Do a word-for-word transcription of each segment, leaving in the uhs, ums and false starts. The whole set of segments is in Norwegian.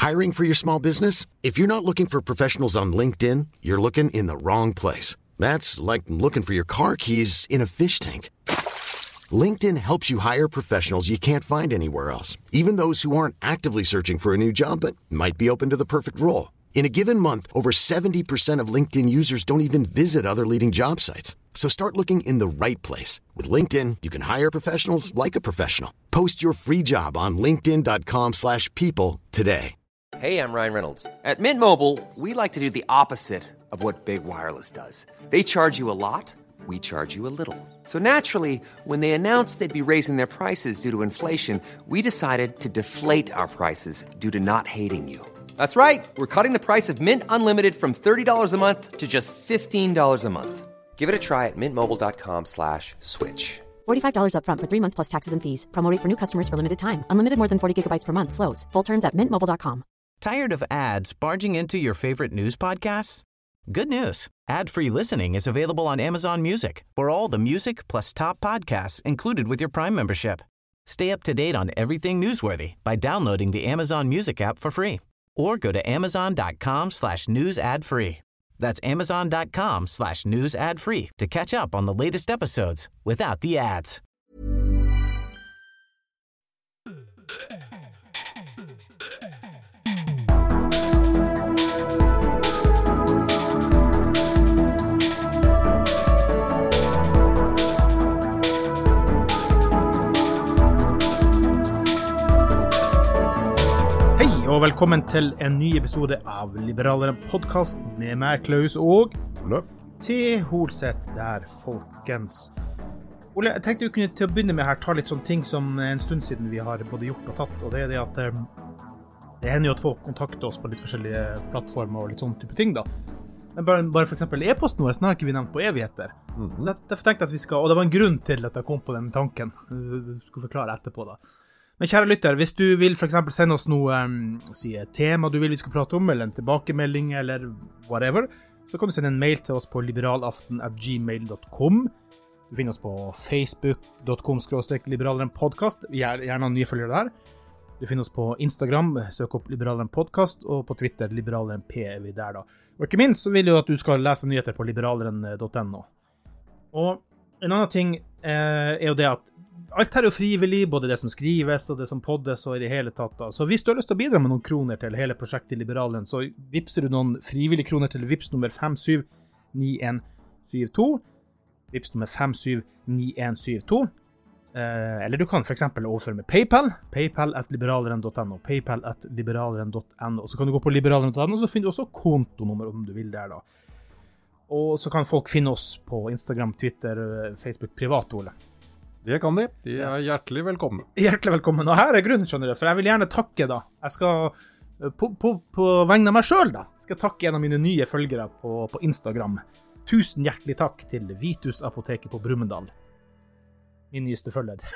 Hiring for your small business? If you're not looking for professionals on LinkedIn, you're looking in the wrong place. That's like looking for your car keys in a fish tank. LinkedIn helps you hire professionals you can't find anywhere else, even those who aren't actively searching for a new job but might be open to the perfect role. In a given month, over seventy percent of LinkedIn users don't even visit other leading job sites. So start looking in the right place. With LinkedIn, you can hire professionals like a professional. Post your free job on linkedin.com slash people today. Hey, I'm Ryan Reynolds. At Mint Mobile, we like to do the opposite of what Big Wireless does. They charge you a lot, we charge you a little. So naturally, when they announced they'd be raising their prices due to inflation, we decided to deflate our prices due to not hating you. That's right. We're cutting the price of Mint Unlimited from thirty dollars a month to just fifteen dollars a month. Give it a try at mintmobile.com slash switch. forty-five dollars up front for three months plus taxes and fees. Promo rate for new customers for limited time. Unlimited more than forty gigabytes per month. Slows full terms at mint mobile dot com. Tired of ads barging into your favorite news podcasts? Good news. Ad-free listening is available on Amazon Music for all the music plus top podcasts included with your Prime membership. Stay up to date on everything newsworthy by downloading the Amazon Music app for free or go to amazon.com slash news ad free. That's amazon.com slash news ad free to catch up on the latest episodes without the ads. Og velkommen til en ny episode av Liberaleren podcast med meg, Klaus, og Ole. Til Holseth der, folkens. Ole, jeg tenkte vi kunne til å begynne med her ta litt sånne ting som en stund siden vi har både gjort og tatt, og det er det at um, det hender jo at folk kontakter oss på litt forskjellige plattformer og litt sånne type ting da. Men bare, bare for eksempel e-posten vår har ikke vi nevnt på evigheter. Mm-hmm. Derfor tenkte jeg at vi skal, og det var en grunn til at jeg kom på den tanken. Du skal forklare etterpå da. Men kjære lytter, hvis du vil for eksempel sende oss noe um, si et tema du vil vi skal prate om, eller en tilbakemelding, eller whatever, så kan du sende en mail til oss på liberalaften at gmail dot com. Du finner oss på facebook dot com skråstrek liberaleren podcast. Vi er gjerne nye følgere der. Du finner oss på Instagram, søk opp liberaleren podcast, og på Twitter, liberaleren P er vi der da. Og ikke minst så vil jeg at du skal lese nyheter på liberaleren dot no. Og en annen ting eh, er jo det at alt her er jo frivillig, både det som skrives og det som poddes og i det hele tatt da. Så hvis du har lyst til å bidra med noen kroner til hele prosjektet Liberalen, så vipser du noen frivillige kroner til vips nummer fem syv ni en syv to, vips nummer fem syv ni en syv to, eh, eller du kan for eksempel overføre med PayPal, paypal at liberaleren dot no, paypal at liberaleren dot no, så kan du gå på liberaleren dot no, så finner du også kontonummer om du vil der da. Og så kan folk finne oss på Instagram, Twitter, Facebook, privat, Ole. Det kan de. De er hjertelig velkommen. Hjertelig velkommen. Og her er grunnen, skjønner du, for jeg vil gjerne takke da. Jeg skal, på, på, på vegne av meg selv da, skal takke en av mine nye følgere på, på Instagram. Tusen hjertelig takk til Vitus Apoteket på Brumunddal. Min nyeste følger.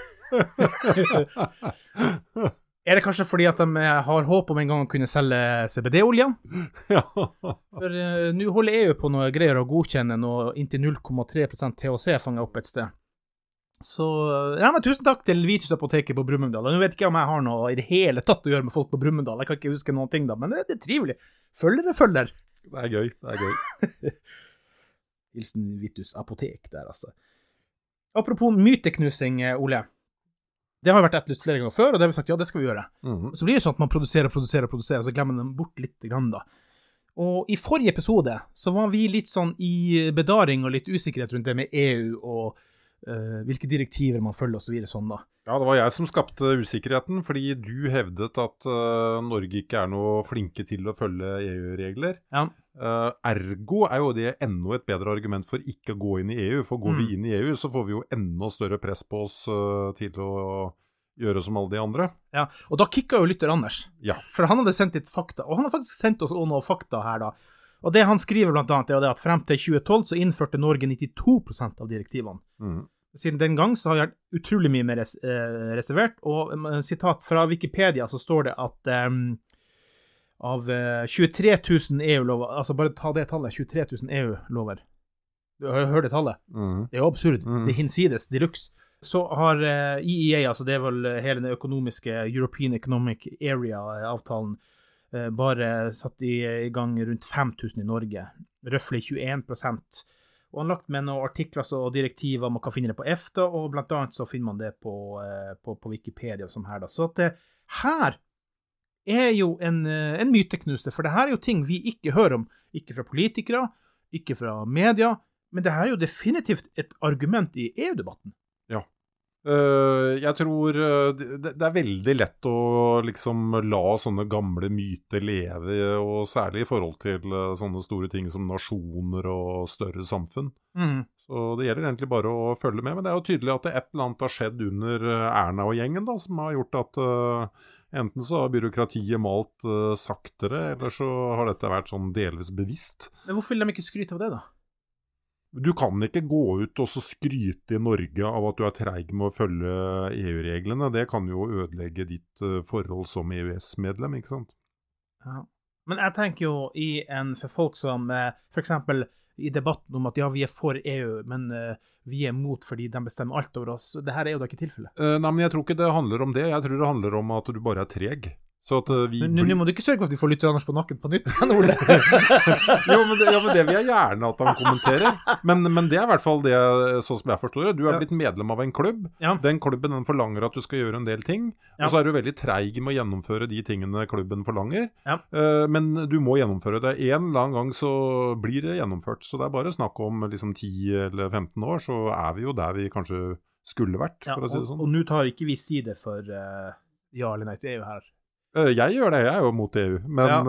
Er det kanskje fordi at de har håp om en gang å kunne selge C B D-olje? Ja. For uh, nå holder E U på noe greier å godkjenne noe inntil null komma tre prosent T H C fanget opp et sted. Så, ja, men tusen takk til Vitus Apoteket på Brumunddal. Nå vet ikke om jeg har noe i det hele tatt å gjøre med folk på Brumunddal. Jeg kan ikke huske noen ting da, men det, det er trivelig. Følger det følger. Det er gøy, det er gøy. Hilsen Vitus Apotek der, altså. Apropos myteknusing, Ole. Det har vært etterlyst flere ganger før, og det har vi sagt, ja, det skal vi gjøre. Mm-hmm. Så blir det sånn at man produserer, produserer, produserer, og så glemmer man bort litt grann da. Og i forrige episode så var vi litt sånn i bedaring og litt usikkerhet rundt det med E U og Uh, hvilke direktiver man følger og så videre sånn da. Ja, det var jeg som skapte usikkerheten, fordi du hevdet at uh, Norge ikke er noe flinke til å følge E U-regler. Ja. Uh, ergo er jo det enda et bedre argument for ikke å gå inn i E U, for går mm. vi inn i E U så får vi jo enda større press på oss uh, til å gjøre som alle de andre. Ja, og da kikket jo lytter Anders. Ja. For han hadde sendt litt fakta, og han har faktisk sendt oss noen fakta her da. Og det han skriver blant annet er det at frem til tjue tolv så innførte Norge nittito prosent av direktivene. Mm. Siden den gang så har jeg vært utrolig mye mer res eh, reservert, og um, sitat fra Wikipedia så står det at um, av uh, tjuetre tusen E U-lover, altså bare ta det tallet, tjuetre tusen E U-lover. Du har hørt det tallet? Mm. Det er jo absurd. Mm. Det er hinsides, deluxe. Så har uh, E E A, altså det er vel hele den økonomiske European Economic Area-avtalen, uh, bare satt i, i gang rundt fem tusen i Norge, røffelig tjueen prosent. Og han har lagt med noen artikler og direktiver, man kan finne det på EFTA, og blant annet så finner man det på, uh, på, på Wikipedia og sånn her da. Så at det her er jo en, uh, en myteknuse, for det her er jo ting vi ikke hører om, ikke fra politikere, ikke fra media, men det her er jo definitivt et argument i E U-debatten. Ja. Uh, jeg tror uh, det, det er veldig lett å liksom la sånne gamle myter leve, og særlig i forhold til uh, sånne store ting som nasjoner og større samfunn. Mm. Så det gjelder egentlig bare å følge med, men det er jo tydelig at det et eller annet har skjedd under Erna og gjengen da, som har gjort at uh, enten så har byråkratiet malt uh, saktere, eller så har dette vært sånn delvis bevisst. Men hvorfor vil de ikke skryte av det da? Du kan ikke gå ut og så skryte i Norge av at du er treig med å følge E U-reglene. Det kan jo ødelegge ditt uh, forhold som E U S-medlem, ikke sant? Ja. Men jeg tenker jo i en, for folk som, uh, for eksempel i debatten om at ja, vi er for E U, men uh, vi er mot fordi de bestemmer alt over oss. Det her er jo da ikke tilfellet. Uh, nei, men jeg tror ikke det handler om det. Jeg tror det handler om at du bare er treg. Så at uh, vi Nå blir... må du ikke sørge for at vi får lytte Anders på nakken på nytt, Ole. jo, men det, ja, men det vil jeg gjerne at han kommenterer. Men, men det er i hvert fall det, sånn som jeg forstår det. Du er ja. blitt medlem av en klubb. Ja. Den klubben den forlanger at du skal gjøre en del ting. Ja. Og så er du veldig treig med å gjennomføre de tingene klubben forlanger. Ja. Uh, men du må gjennomføre det. En eller annen gang så blir det gjennomført. Så det er bare snakk om liksom ti eller femten år, så er vi jo der vi kanskje skulle vært, ja, for å si det sånn. Og, og nå tar ikke vi side for uh, ja eller nei til E U her. Jeg gjør det, jeg er jo mot E U, men ja.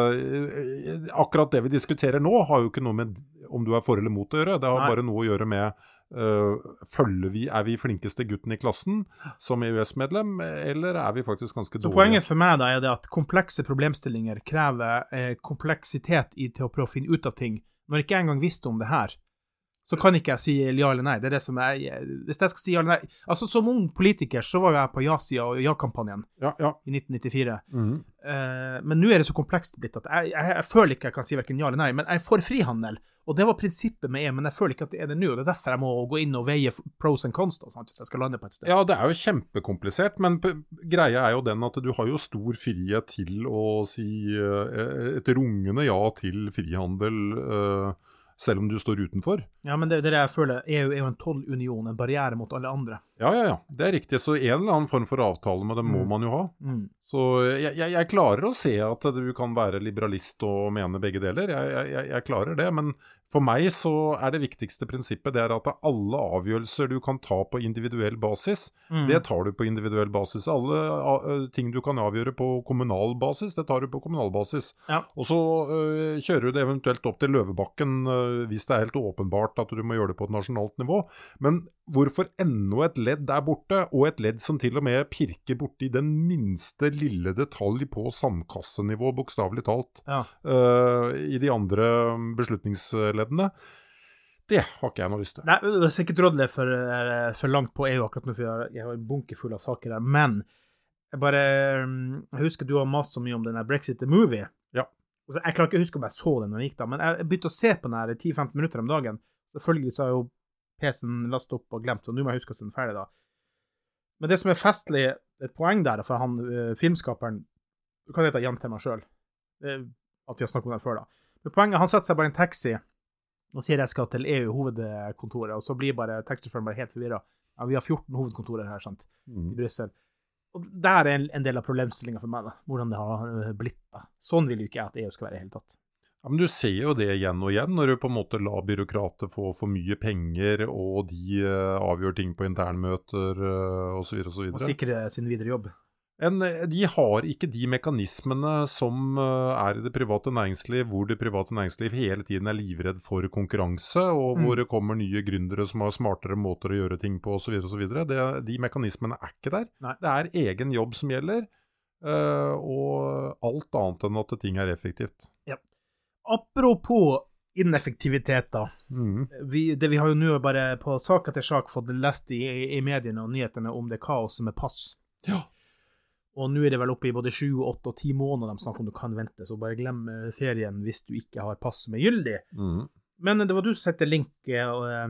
uh, akkurat det vi diskuterer nå har jo ikke noe med om du er for eller mot å gjøre. Det har Nei. bare noe å gjøre med uh, følger vi, er vi flinkeste gutten i klassen som E U S-medlem, eller er vi faktisk ganske dårlige? Så poenget for meg da er det at komplekse problemstillinger krever eh, kompleksitet i til å prøve å finne ut av ting. Når jeg ikke engang visste om det her, så kan ikke jeg si ja eller nei. Det er det som jeg, hvis jeg skal si ja eller nei. Altså, som ung politiker så var jeg på ja-sida og ja-kampanjen ja, ja. i nitten nittifire. Mm. Uh, men nå er det så komplekst blitt at jeg, jeg, jeg føler ikke jeg kan si hverken ja eller nei, men jeg får frihandel. Og det var prinsippet med E U, men jeg føler ikke at det er det nå. Og det er derfor jeg må gå inn og veie pros and cons da, sant, hvis jeg skal lande på et sted. Ja, det er jo kjempekomplisert, men greia er jo den at du har jo stor frihet til å si uh, et rungende ja til frihandel, uh, selv om du står utenfor. Ja, men det, det er det jeg føler. E U er jo en tollunion, en barriere mot alle andre. Ja, ja, ja. Det er riktig. Så en eller annen form for avtale med det må mm. man jo ha. Mm. Så jeg, jeg, jeg klarer å se at du kan være liberalist og mene begge deler. Jeg, jeg, jeg klarer det, men for meg så er det viktigste prinsippet det er at alle avgjørelser du kan ta på individuell basis, mm. det tar du på individuell basis. Alle uh, ting du kan avgjøre på kommunal basis, det tar du på kommunal basis. Ja. Og så uh, kjører du det eventuelt opp til Løvebakken uh, hvis det er helt åpenbart at du må gjøre det på et nasjonalt nivå. Men hvorfor enda et ledd er borte, og et ledd som til og med pirker borti den minste lille detalj på sandkassenivå, bokstavelig talt, ja. uh, i de andre beslutningsleddene, det har ikke jeg noe lyst til. Nei, det er ikke rådelig for, for langt på E U akkurat nå, for jeg har en bunke full av saker der, men jeg bare, jeg husker du har mast så mye om denne Brexit the Movie. Ja. Jeg klarer ikke å huske om jeg så den når jeg gikk da, men jeg begynte å se på den her ti til femten minutter om dagen. Selvfølgelig så har jo P C-en lastet opp og glemt, så nå må jeg huske å se den ferdig da. Men det som er festlig, et poeng der, for han, uh, filmskaperen, du kan hete Jan til meg selv, uh, at vi har snakket om den før da. Men poenget, han setter seg bare i en taxi, og sier jeg skal til E U-hovedkontoret, og så blir bare taxifirmen bare helt forvirret. Ja, vi har fjorten hovedkontorer her, sant, mm. i Brussel. Og der er en, en del av problemstillingen for meg da, hvordan det har blitt da. Sånn vil jo ikke jeg at E U skal være i hele tatt. Ja, men du ser jo det igjen og igjen, når du på en måte lar byråkrater få for mye penger, og de uh, avgjør ting på internmøter, uh, og så videre, og så videre. Og sikre sin videre jobb. En, de har ikke de mekanismene som uh, er i det private næringsliv, hvor det private næringsliv hele tiden er livredd for konkurranse, og mm. hvor det kommer nye gründere som har smartere måter å gjøre ting på, og så videre, og så videre. Det, de mekanismene er ikke der. Nei. Det er egen jobb som gjelder, uh, og alt annet enn at ting er effektivt. Ja. Apropos ineffektivitet da, mm. vi, det vi har jo nå bare på sak etter sak fått lest i, i mediene og nyhetene om det kaoset med pass. Ja. Og nå er det vel oppe i både sju, åtte og ti måneder de snakker om du kan vente, så bare glem ferien hvis du ikke har pass som er gyldig. Mm. Men det var du som sette link uh,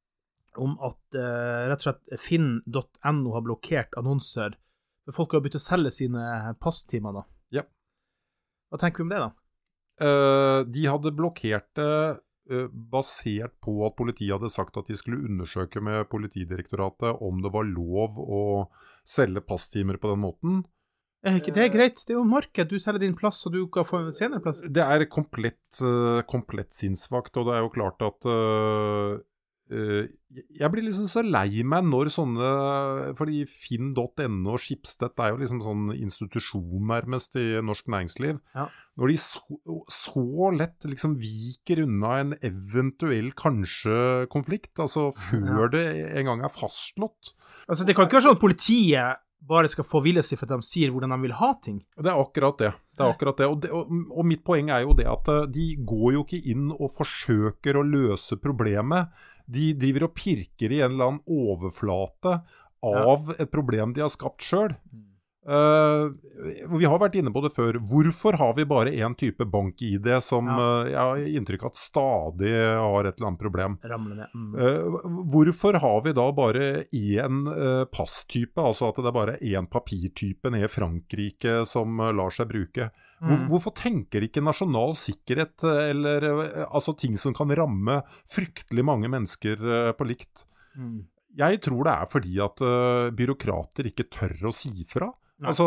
om at uh, rett og slett finn punktum no har blokkert annonser, for folk har begynt å selge sine passtimer da. Ja. Hva tenker vi om det da? Uh, de hadde blokkert det uh, basert på at politiet hadde sagt at de skulle undersøke med Politidirektoratet om det var lov å selge passtimer på den måten. Er ikke det greit? Det er jo marked. Du selger din plass, og du kan få en senere plass. Det er komplett, uh, komplett sinnsvakt, og det er jo klart at uh, uh, jeg blir liksom så lei meg når sånne, fordi finn punktum no og Schibsted er jo liksom sånn institusjon nærmest i norsk næringsliv. Ja. Når de så, så lett liksom viker unna en eventuell kanskje konflikt, altså før ja. Det en gang er fastslått. Altså det kan ikke være sånn at politiet bare skal få ville seg for at de sier hvordan de vil ha ting. Det er akkurat det. Det er akkurat det. Og, det og, og mitt poeng er jo det at de går jo ikke inn og forsøker å løse problemet. De driver og pirker i en eller annen overflate av ja. Et problem de har skapt selv. Uh, vi har vært inne på det før. Hvorfor har vi bare en type bank-I D som ja. uh, jeg har inntrykk at stadig har et eller annet problem? Mm. Uh, hvorfor har vi da bare en uh, passtype, altså at det er bare en papirtype nede i Frankrike som uh, lar seg bruke? Hvor, mm. Hvorfor tenker de ikke nasjonal sikkerhet eller uh, altså ting som kan ramme fryktelig mange mennesker uh, på likt? Mm. Jeg tror det er fordi at uh, byråkrater ikke tør å si fra. Nei. Altså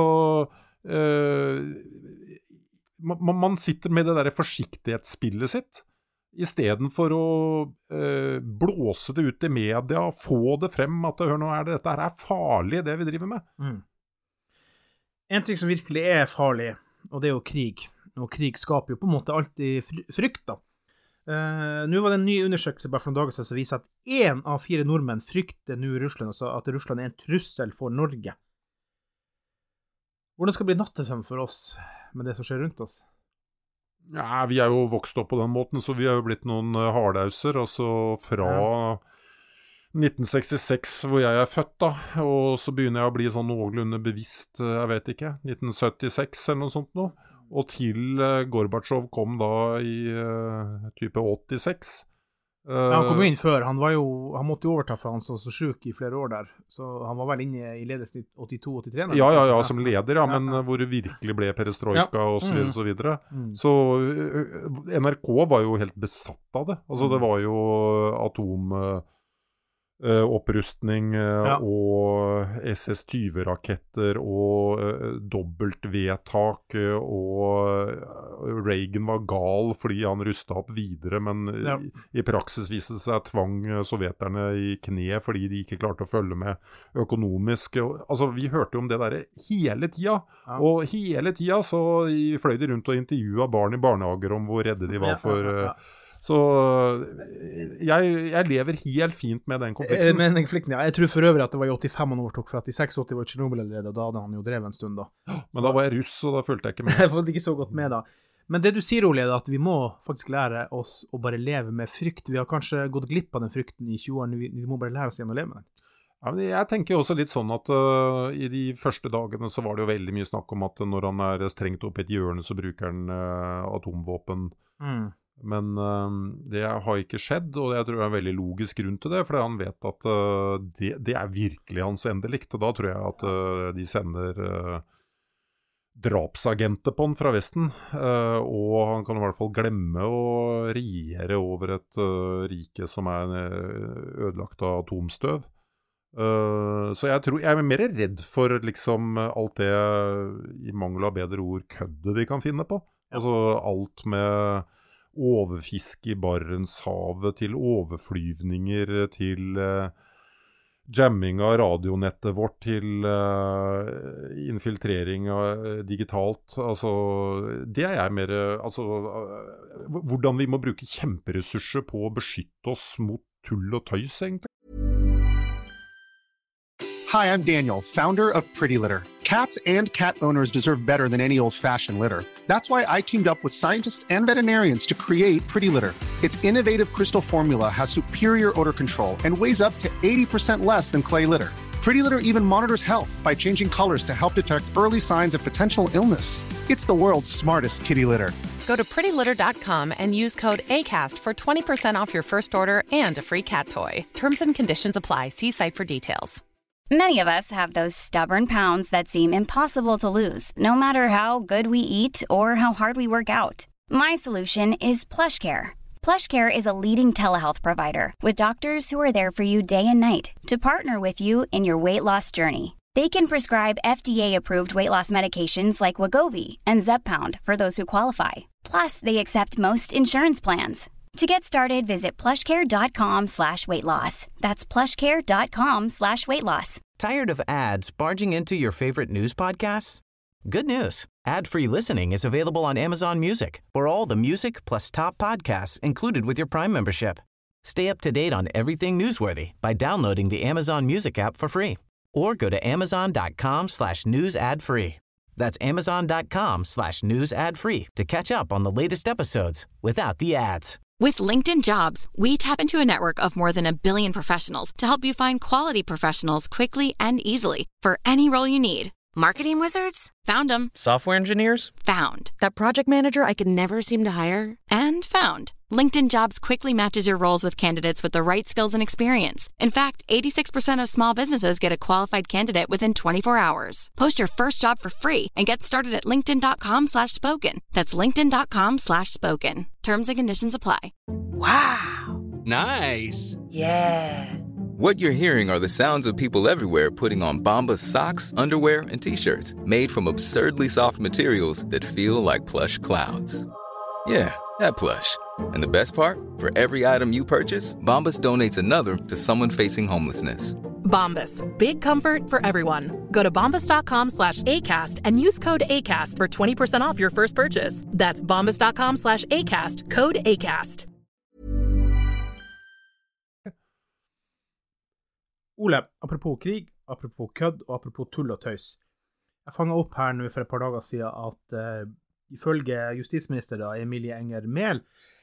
øh, man, man sitter med det der forsiktighetsspillet sitt i stedet for å øh, blåse det ut i media, få det frem at hør nå er det, dette her er farlig det vi driver med. Mm. En ting som virkelig er farlig, og det er jo krig, og krig skaper jo på en måte alltid frykt da. Uh, nå var det en ny undersøkelse bare for noen dager siden som viser at en av fire nordmenn frykter nå Russland, altså at Russland er en trussel for Norge. Hvordan skal det bli nattesøvn for oss med det som skjer rundt oss? Ja, vi er jo vokst opp på den måten, så vi er jo blitt noen uh, hardauser, altså fra ja. nitten sekstiseks hvor jeg er født da, og så begynner jeg å bli sånn noenlunde bevisst, uh, jeg vet ikke, nitten syttiseks eller noe sånt nå, og til uh, Gorbatsjov kom da i uh, type åttiseks. Ja, han kom jo inn før, han, var jo, han måtte jo overta for han så, så syk i flere år der, så han var vel inne i ledelsen i åttito åttitre? Ja, ja, ja, som leder, ja, men ja, ja. Hvor det virkelig ble perestrojka ja. Og så videre, mm. så videre. Mm. Så N R K var jo helt besatt av det, altså det var jo atom... Uh, opprustning uh, ja. Og S S tjue-raketter og uh, dobbeltvedtak uh, og uh, Reagan var gal fordi han rustet opp videre, men ja. i, i praksis viste seg tvang uh, sovjeterne i kne fordi de ikke klarte å følge med økonomisk. Og, altså, vi hørte om det der hele tida, ja. Og hele tida så fløy de rundt og intervjuet barn i barnehager om hvor redde de var for... Uh, ja, ja, ja. Så jeg, jeg lever helt fint med den konflikten. Med den konflikten, ja. Jeg tror for øvrig at det var i åttifem han overtok, for at i seksogåtti var Chernobyl allerede, og da hadde han jo drevet en stund da. Men da var jeg russ, og da følte jeg ikke med. Jeg følte ikke så godt med da. Men det du sier, Ole, er at vi må faktisk lære oss å bare leve med frykt. Vi har kanskje gått glipp av den frykten i tjue år, vi, vi må bare lære oss igjen å leve med den. Ja, men jeg tenker også litt sånn at uh, i de første dagene så var det jo veldig mye snakk om at når han er strengt opp i et hjørne, så bruker han uh, atomvåpen. Mm. Men uh, det har ikke skjedd, og jeg tror det er en veldig logisk grunn til det, fordi han vet at uh, det, det er virkelig hans endelikt, og da tror jeg at uh, de sender uh, drapsagenter på han fra Vesten, uh, og han kan i hvert fall glemme å regjere over et uh, rike som er ødelagt av atomstøv. Uh, så jeg tror, jeg er mer redd for liksom alt det, i mangel av bedre ord, køddet de kan finne på. Ja. Altså alt med overfiske i Barentshavet, til overflyvninger, til uh, jamming av radionettet vårt, til uh, infiltrering av, uh, digitalt. Altså, det er jeg mer, uh, altså, uh, hvordan vi må bruke kjemperessurser på å beskytte oss mot tull og tøys, egentlig. Hi, I'm Daniel, founder of Pretty Litter. Cats and cat owners deserve better than any old-fashioned litter. That's why I teamed up with scientists and veterinarians to create Pretty Litter. Its innovative crystal formula has superior odor control and weighs up to eighty percent less than clay litter. Pretty Litter even monitors health by changing colors to help detect early signs of potential illness. It's the world's smartest kitty litter. Go to pretty litter dot com and use code ACAST for twenty percent off your first order and a free cat toy. Terms and conditions apply. See site for details. Many of us have those stubborn pounds that seem impossible to lose, no matter how good we eat or how hard we work out. My solution is PlushCare. PlushCare is a leading telehealth provider with doctors who are there for you day and night to partner with you in your weight loss journey. They can prescribe F D A-approved weight loss medications like Wegovy and Zepbound for those who qualify. Plus, they accept most insurance plans. To get started, visit plushcare.com slash weight loss. That's plushcare.com slash weight loss. Tired of ads barging into your favorite news podcasts? Good news. Ad-free listening is available on Amazon Music for all the music plus top podcasts included with your Prime membership. Stay up to date on everything newsworthy by downloading the Amazon Music app for free or go to amazon.com slash news ad free. That's amazon.com slash news ad free to catch up on the latest episodes without the ads. With LinkedIn Jobs, we tap into a network of more than a billion professionals to help you find quality professionals quickly and easily for any role you need. Marketing wizards? Found them. Software engineers? Found. That project manager I could never seem to hire? And found. LinkedIn Jobs quickly matches your roles with candidates with the right skills and experience. In fact, eighty-six percent of small businesses get a qualified candidate within twenty-four hours. Post your first job for free and get started at linkedin.com slash spoken. That's linkedin.com slash spoken. Terms and conditions apply. Wow. Nice. Yeah. What you're hearing are the sounds of people everywhere putting on Bombas socks, underwear, and T-shirts made from absurdly soft materials that feel like plush clouds. Yeah, that plush. And the best part? For every item you purchase, Bombas donates another to someone facing homelessness. Bombas. Big comfort for everyone. Go to bombas.com slash ACAST and use code ACAST for twenty percent off your first purchase. That's bombas.com slash ACAST. Code ACAST. Ole, apropos krig, apropos kødd og apropos tull og tøys. Jeg fanget opp her nå for et par dager siden at uh, ifølge justisminister da, Emilie Enger Mehl,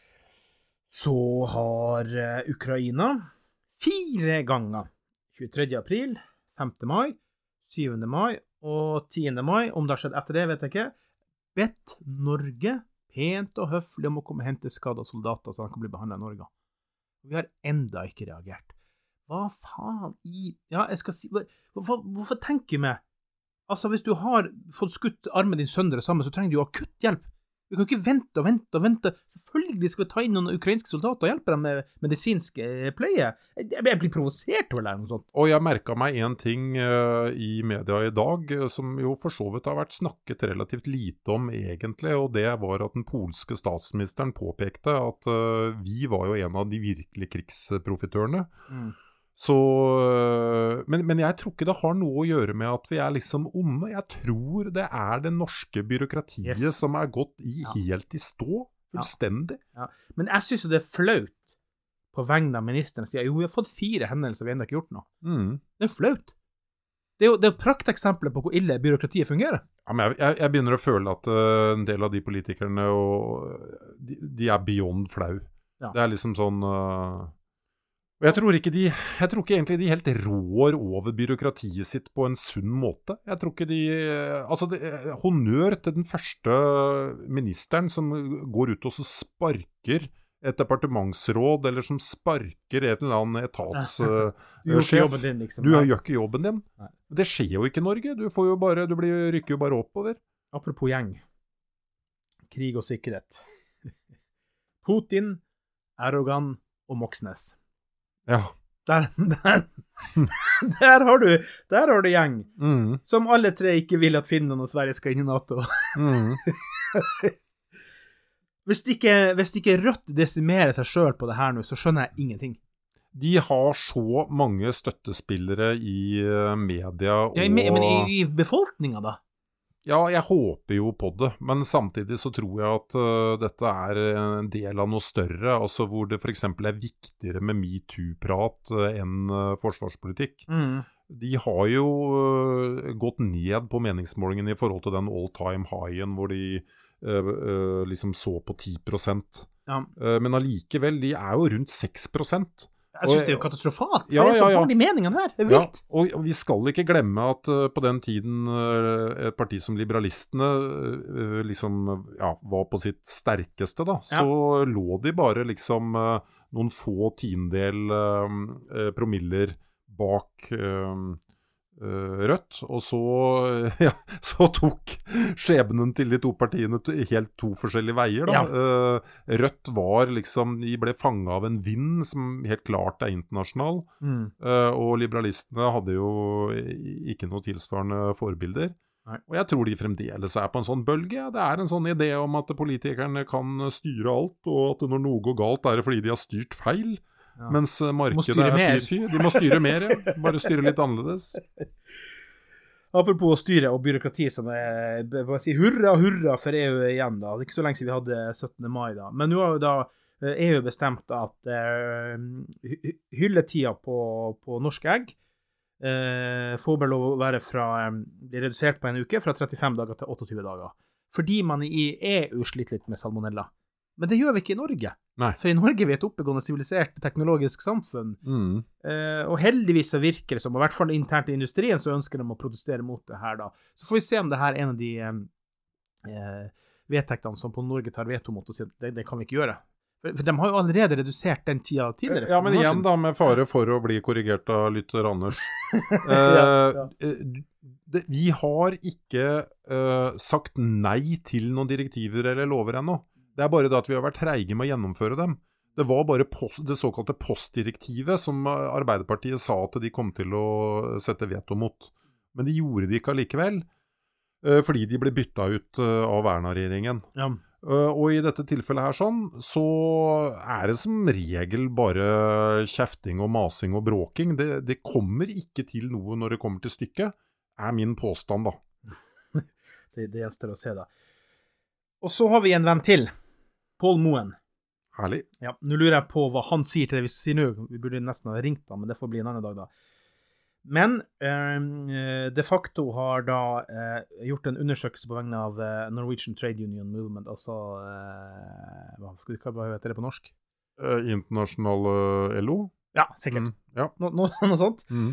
så har uh, Ukraina fire ganger, tjuetredje april, femte mai, syvende mai og tiende mai, om det har skjedd etter det, vet jeg ikke, bedt Norge pent og høflig om å komme og hente skadede soldater så de kan bli behandlet i Norge. Og vi har enda ikke reagert. Hva faen i... Ja, jeg skal si... Hvorfor, hvorfor tenker jeg meg? Altså, hvis du har fått skutt armen din søndre sammen, så trenger du jo akutt hjelp. Vi kan ikke vente og vente og vente. Selvfølgelig skal vi ta inn noen ukrainske soldater og hjelpe dem med medisinsk pleie. Jeg, jeg blir provosert eller noe sånt. Og jeg merket meg en ting uh, i media i dag, som jo for så vidt har vært snakket relativt lite om egentlig, og det var at den polske statsministeren påpekte at uh, vi var jo en av de virkelige krigsprofitørene. Mm. Så, men, men jeg tror ikke det har noe å gjøre med at vi er liksom onde. Jeg tror det er det norske byråkratiet yes. som er gått i, ja. helt i stå, fullstendig. Ja. Ja. Men jeg synes det er flaut på vegne av ministeren å si, jo, vi har fått fire hendelser, vi har enda ikke gjort noe. Mm. Det er flaut. Det er jo, det er jo prakteksempler på hvor ille byråkratiet fungerer. Ja, men jeg, jeg, jeg begynner å føle at uh, en del av de politikerne, og, de, de er beyond flau. Ja. Det er liksom sånn... Uh, Og jeg tror ikke de, jeg tror ikke egentlig de helt rår over byråkratiet sitt på en sunn måte. Jeg tror ikke de, altså det, honnør til den første ministeren som går ut og så sparker et departementsråd, eller som sparker et eller annet etatssjef. Du gjør ikke jobben din, liksom. Du gjør ikke jobben din. Nei. Det skjer jo ikke i Norge. Du får jo bare, du blir, rykker jo bare oppover. Apropos gjeng. Krig og sikkerhet. Putin, Erdogan og Moxnes. Ja. Der, der, der, har du, der har du gjeng, mm. som alle tre ikke vil at Finland og Sverige skal inn i NATO. Mm. hvis, ikke, hvis ikke Rødt desimerer seg selv på det her nå, så skjønner jeg ingenting. De har så mange støttespillere i media og... Ja, men i, i befolkningen da? Ja, jeg håper jo på det, men samtidig så tror jeg at uh, dette er en del av noe større, altså hvor det for eksempel er viktigere med MeToo-prat uh, enn uh, forsvarspolitikk. Mm. De har jo uh, gått ned på meningsmålingen i forhold til den all-time highen hvor de uh, uh, liksom så på ti prosent. Ja. Uh, men allikevel, de er jo rundt seks prosent. Jeg synes det er jo katastrofalt, for ja, det er så ja, ja. har de meningene her, det er vilt. Ja, og vi skal ikke glemme at uh, på den tiden uh, et parti som Liberalistene uh, liksom, ja, var på sitt sterkeste da, ja. Så lå de bare liksom uh, noen få tiendel uh, uh, promiller bak uh, Rødt, og så, ja, så tok skjebnen til de to partiene helt to forskjellige veier da. Ja. Rødt var liksom, de ble fanget av en vind som helt klart er internasjonal, mm. og liberalistene hadde jo ikke noe tilsvarende forbilder. Nei. Og jeg tror de fremdeles er på en sånn bølge. Det er en sånn idé om at politikerne kan styre alt, og at når noe går galt er det fordi de har styrt feil. Ja. Mens markedet er fy-fy. De må styre mer, ja. Bare styre litt annerledes. Apropos å styre og byråkrati, som jeg bare si hurra, hurra for E U igjen da. Det er ikke så lenge siden vi hadde syttende mai da. Men nå har jo da E U bestemt at uh, hylletida på, på norsk egg uh, får vel lov å være fra, um, blir redusert på en uke fra trettifem dager til åttiåtte dager. Fordi man i E U sliter litt med salmonella. Men det gjør vi ikke i Norge. Nei. For i Norge er vi et oppegående sivilisert teknologisk samfunn. Mm. Eh, og heldigvis så virker det som, og i hvert fall internt i industrien, så ønsker de å protestere mot det her da. Så får vi se om det her er en av de eh, vedtektene som på Norge tar veto mot og sier det, det kan vi ikke gjøre. For, for de har jo allerede redusert den tida tidligere. Ja, men igjen da, med fare for å bli korrigert av lytter Anders. eh, ja, ja. Det, vi har ikke eh, sagt nei til noen direktiver eller lover ennå. Det er bare det at vi har vært treige med å gjennomføre dem. Det var bare post, det såkalte postdirektivet som Arbeiderpartiet sa at de kom til å sette veto mot. Men de gjorde det ikke allikevel, fordi de ble byttet ut av Erna-regjeringen. Ja. Og i dette tilfellet her sånn, så er det som regel bare kjefting og masing og bråking. Det, det kommer ikke til noe når det kommer til stykket, er min påstand da. det, det gjenstår å se da. Og så har vi en venn til. Paul Moen. Herlig. Ja, nå lurer jeg på hva han sier til det vi sier nå. Vi burde nesten ha ringt han, men det får bli en annen dag da. Men eh, de facto har da eh, gjort en undersøkelse på vegne av eh, Norwegian Trade Union Movement, altså, eh, hva skal vi hva heter det på norsk? Eh, internasjonale L O? Ja, sikkert. Mm, ja. No, no, noe sånt. Mm.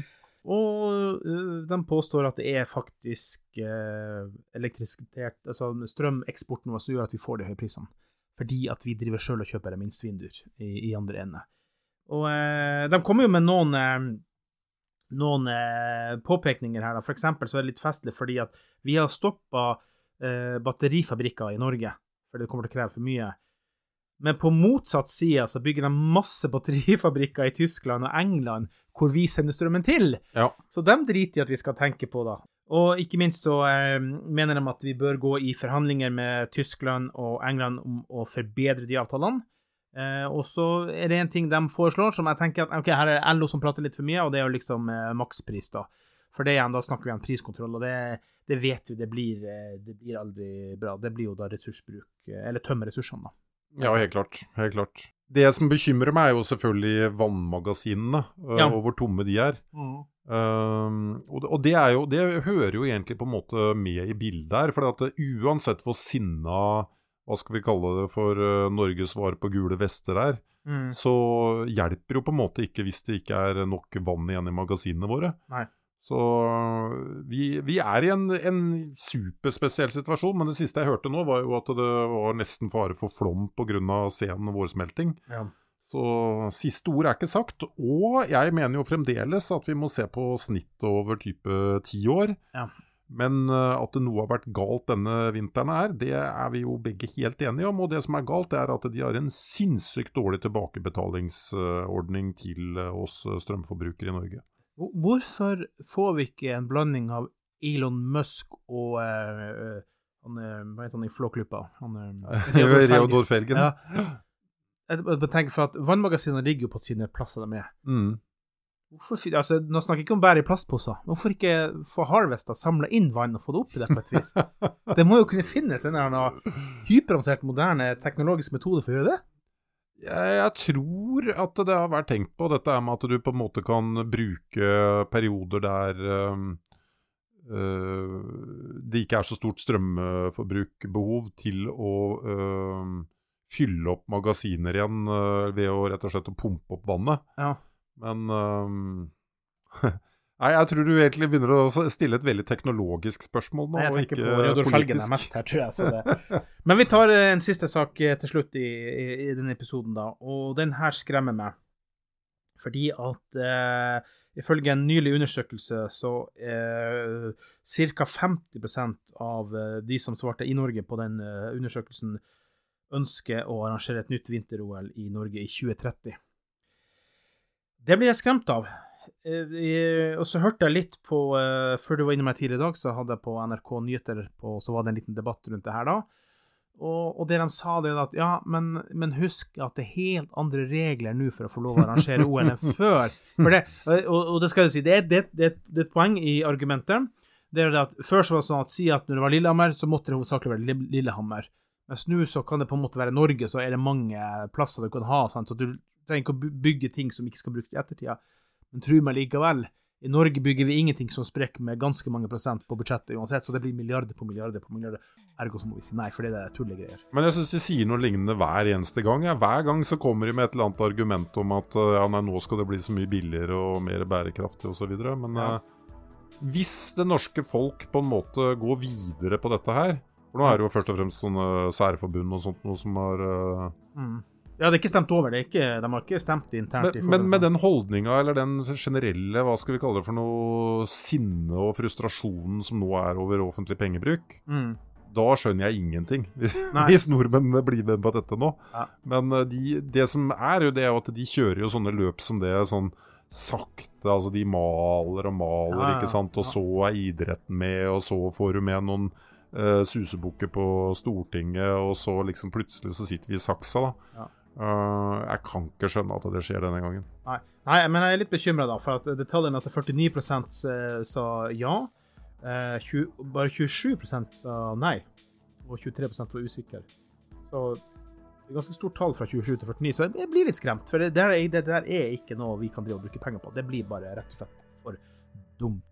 Og uh, de påstår at det er faktisk uh, elektrisitet, altså strømeksporten som gjør at vi får de høye prisene. Fordi at vi driver selv og kjøper minstvinduer i, i andre ende. Og uh, de kommer jo med noen, uh, noen uh, påpekninger her. Da. For eksempel så er det litt festlig fordi at vi har stoppet uh, batterifabrikker i Norge, for det kommer til å kreve for mye. Men på motsatt side så bygger de masse batterifabrikker i Tyskland og England hvor vi sender strømmen til. Ja. Så de driter i at vi skal tenke på da. Og ikke minst så eh, mener de at vi bør gå i forhandlinger med Tyskland og England om å forbedre de avtalene. Eh, og så er det en ting de foreslår som jeg tenker at ok, her er L O som prater litt for mye, og det er jo liksom eh, makspris da. For det igjen, da snakker vi om priskontroll, og det, det vet vi, det blir, det blir aldri bra. Det blir jo da ressursbruk, eller tømme ressursene da. Ja, helt klart, helt klart. Det som bekymrer meg er jo selvfølgelig vannmagasinene, ja. Og hvor tomme de er. Mm. Um, og, og det, er jo, det hører jo egentlig på en måte med i bildet her, for at uansett hvor sinna, hva skal vi kalle det for uh, Norges svar på gule vester er, mm. så hjelper jo på en måte ikke hvis det ikke er nok vann igjen i magasinene våre. Nei. Så vi, vi er i en, en superspesiell situasjon, men det siste jeg hørte nå var jo at det var nesten fare for flom på grunn av sen vårsmelting. Ja. Så siste ord er ikke sagt, og jeg mener jo fremdeles at vi må se på snittet over type ti år. Ja. Men at det noe har vært galt denne vinteren her, det er vi jo begge helt enige om, og det som er galt er at de har en sinnssykt dårlig tilbakebetalingsordning til oss strømforbrukere i Norge. Hvorfor får vi ikke en blanding av Elon Musk og uh, han, hva heter han i Flåklypa? Reodor Felgen. Ja. Jeg tenker for at vannmagasinene ligger jo på sine plasser de er. Mm. Hvorfor, altså, nå snakker jeg ikke om bære i plastposer. Hvorfor ikke få Harvest da, samle inn vann og få det opp i det på et vis? Det må jo kunne finnes en hyperavansert, moderne teknologisk metode for å gjøre det. Jeg, jeg tror at det har vært tenkt på dette med at du på en måte kan bruke perioder der um, uh, det ikke er så stort strømforbrukbehov til å uh, fylle opp magasiner igjen uh, ved å rett og slett å pumpe opp vannet. Ja. Men um, nei, jeg tror du egentlig begynner å stille et veldig teknologisk spørsmål nå, nei, og ikke på Reodor Felgen er mest her, tror jeg. Så det. Men vi tar en siste sak til slutt i, i, i denne episoden da, og den her skremmer meg. Fordi at eh, ifølge en nylig undersøkelse så eh, cirka femti prosent av eh, de som svarte i Norge på den eh, undersøkelsen ønsker å arrangere et nytt vinter-O L i Norge i tjue tretti. Det blir jeg skremt av. Eh, og så hørte jeg litt på, eh, før du var inne med tidligere i dag, så hadde jeg på N R K Nyheter, på, så var det en liten debatt rundt det her da. Og, og det de sa det at, ja, men, men husk at det er helt andre regler nå for å få lov å arrangere O L enn før. For det, og, og det skal jeg si, det er, det, det, det er et poeng i argumentet. Det er det at før så var det sånn at, si at når det var Lillehammer, så måtte det hovedsakelig være Lillehammer. Mens nå så kan det på en måte være Norge, så er det mange plasser du kan ha, sant? Så du trenger ikke å bygge ting som ikke skal brukes i ettertida. Men tro meg likevel, i Norge bygger vi ingenting som sprekker med ganske mange prosent på budsjettet uansett, så det blir milliarder på milliarder på milliarder. Ergo så må vi si nei, for det er tullegreier. Men jeg synes de sier noe lignende hver eneste gang. Ja, hver gang så kommer de med et eller annet argument om at ja, nei, nå skal det bli så mye billigere og mer bærekraftig og så videre. Men ja. uh, hvis det norske folk på en måte går videre på dette her, for nå er det jo først og fremst sånne særforbund og sånt noe som har... Uh, mm. Ja, det er ikke stemt over, det er ikke, de har ikke stemt internt. Men, men med den holdningen, eller den generelle, hva skal vi kalle det for noe, sinne og frustrasjonen som nå er over offentlig pengebruk, mm. da skjønner jeg ingenting, hvis nordmenn blir med på dette nå. Ja. Men de, det som er jo det er at de kjører jo sånne løp som det er sånn sakte, altså de maler og maler, ja, ja, ja. Ikke sant, og så er idretten med, og så får du med noen uh, susebukker på Stortinget, og så liksom plutselig så sitter vi i saksa da. Ja. Uh, jeg kan ikke skjønne at det skjer denne gangen. Nei, Nei men jeg er litt bekymret da, for at detaljen at førtini prosent sa ja, uh, tjue, bare tjuesju prosent sa nei, og tjuetre prosent var usikker. Så det er ganske stort tall fra tjuesju til førtini, så jeg blir litt skremt, for det der, det der er ikke noe vi kan drive og bruke penger på. Det blir bare rett og slett for dumt.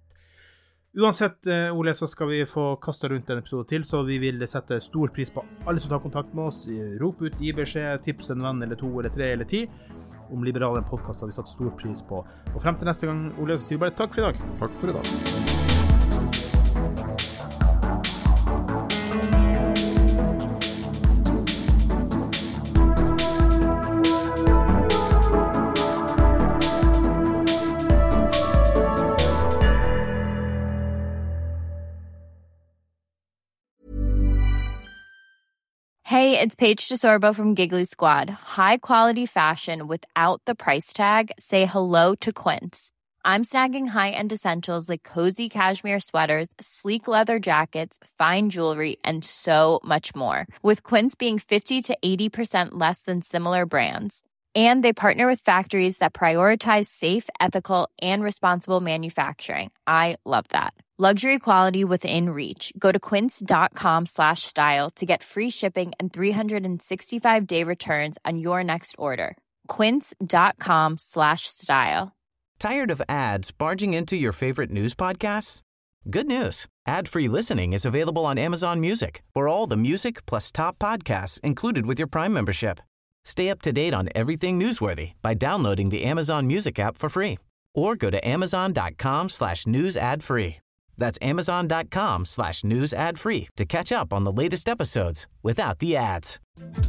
Uansett, Ole, så skal vi få kastet rundt en episode til, så vi vil sette stor pris på alle som tar kontakt med oss. Rop ut, gi beskjed, tips en venn eller to eller tre eller ti om Liberalen podcast har vi satt stor pris på. Og frem til neste gang, Ole, så sier vi bare takk for i dag. Takk for i dag. Hey, it's Paige DeSorbo from Giggly Squad. High quality fashion without the price tag. Say hello to Quince. I'm snagging high-end essentials like cozy cashmere sweaters, sleek leather jackets, fine jewelry, and so much more. With Quince being fifty to eighty percent less than similar brands. And they partner with factories that prioritize safe, ethical, and responsible manufacturing. I love that. Luxury quality within reach. Go to quince.com slash style to get free shipping and three sixty-five day returns on your next order. Quince.com slash style. Tired of ads barging into your favorite news podcasts? Good news. Ad-free listening is available on Amazon Music for all the music plus top podcasts included with your Prime membership. Stay up to date on everything newsworthy by downloading the Amazon Music app for free or go to amazon.com slash news ad free. That's amazon.com slash news ad free to catch up on the latest episodes without the ads.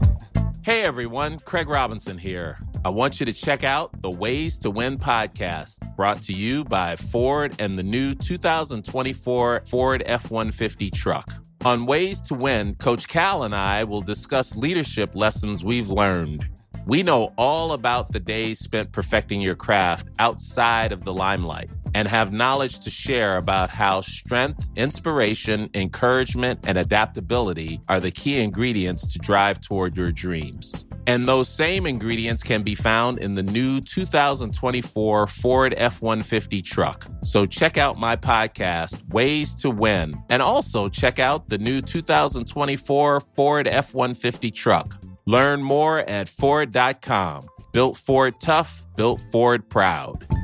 Hey everyone, Craig Robinson here. I want you to check out the Ways to Win podcast, brought to you by Ford and the new two thousand twenty-four Ford F one fifty truck. On Ways to Win, Coach Cal and I will discuss leadership lessons we've learned. We know all about the days spent perfecting your craft outside of the limelight and have knowledge to share about how strength, inspiration, encouragement, and adaptability are the key ingredients to drive toward your dreams. And those same ingredients can be found in the new two thousand twenty-four Ford F one fifty truck. So check out my podcast, Ways to Win, and also check out the new two thousand twenty-four Ford F one fifty truck. Learn more at Ford dot com. Built Ford tough, built Ford proud.